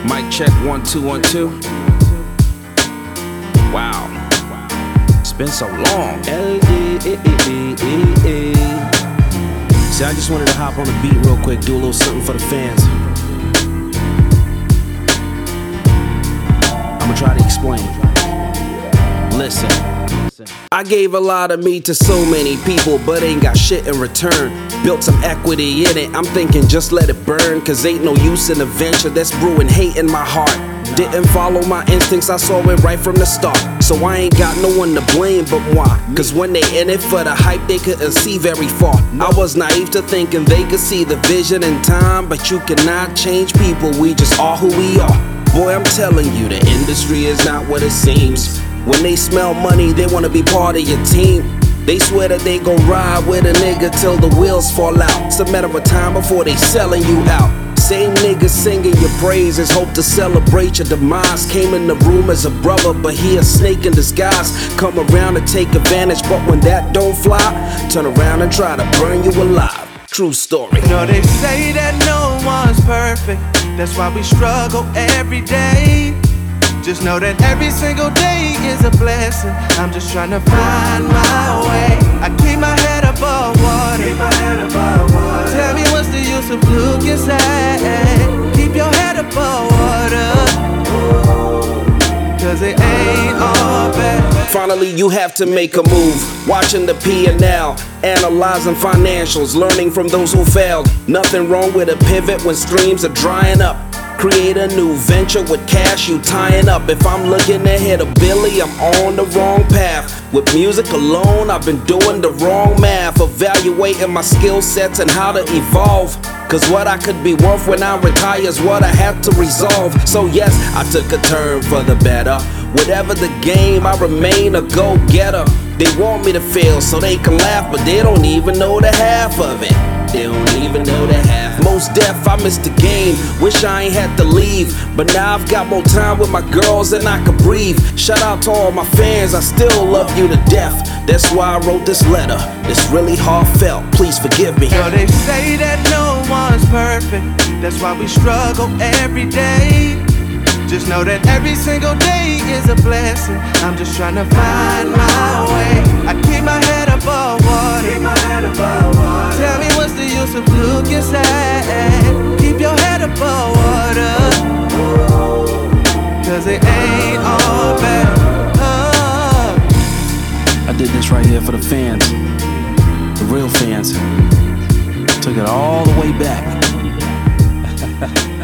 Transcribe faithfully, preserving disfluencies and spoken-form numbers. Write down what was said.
Mic check, one, two, one, two. Wow. It's been so long. L D E E E E. See, I just wanted to hop on the beat real quick, do a little something for the fans. I'ma try to explain. Listen. I gave a lot of me to so many people, but ain't got shit in return. Built some equity in it, I'm thinking just let it burn. Cause ain't no use in a venture that's brewing hate in my heart. Didn't follow my instincts, I saw it right from the start. So I ain't got no one to blame but why. Cause when they in it for the hype, they couldn't see very far. I was naive to thinking they could see the vision in time. But you cannot change people, we just are who we are. Boy, I'm telling you, the industry is not what it seems. When they smell money, they wanna be part of your team. They swear that they gon' ride with a nigga till the wheels fall out. It's a matter of time before they selling you out. Same niggas singing your praises, hope to celebrate your demise. Came in the room as a brother, but he a snake in disguise. Come around to take advantage, but when that don't fly, turn around and try to burn you alive. True story. You know they say that no one's perfect, that's why we struggle every day. Just know that every single day is a blessing. I'm just trying to find my way. I keep my head above water. Keep my head above water. Tell me what's the use of looking sad? Keep your head above water, cause it ain't all bad. Finally, you have to make a move. Watching the P and L, analyzing financials, learning from those who failed. Nothing wrong with a pivot when streams are drying up. Create a new venture with cash you tying up. If I'm looking to hit a Billy, I'm on the wrong path. With music alone, I've been doing the wrong math. Evaluating my skill sets and how to evolve. Cause what I could be worth when I retire is what I have to resolve. So yes, I took a turn for the better. Whatever the game, I remain a go-getter. They want me to fail so they can laugh, but they don't even know the half of it. They don't even know the half. Most deaf, I missed the game. Wish I ain't had to leave, but now I've got more time with my girls than I can breathe. Shout out to all my fans, I still love you to death. That's why I wrote this letter. It's really heartfelt, please forgive me. You know they say that no one's perfect, that's why we struggle every day. Just know that every single day is a blessing. I'm just trying to find my way. I keep my head above water. Keep my head above water. Tell me what's the use of looking sad? Keep your head above water, cause it ain't all bad. I did this right here for the fans, the real fans. Took it all the way back.